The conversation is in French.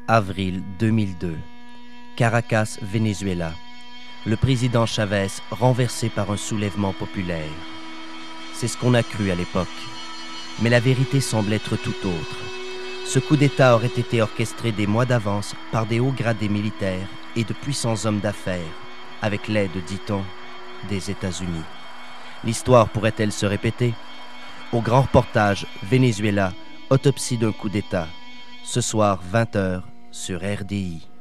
Avril 2002. Caracas, Venezuela. Le président Chavez renversé par un soulèvement populaire. C'est ce qu'on a cru à l'époque. Mais la vérité semble être tout autre. Ce coup d'État aurait été orchestré des mois d'avance par des hauts gradés militaires et de puissants hommes d'affaires, avec l'aide, dit-on, des États-Unis. L'histoire pourrait-elle se répéter? Au grand reportage Venezuela, autopsie d'un coup d'État. Ce soir, 20h, sur RDI.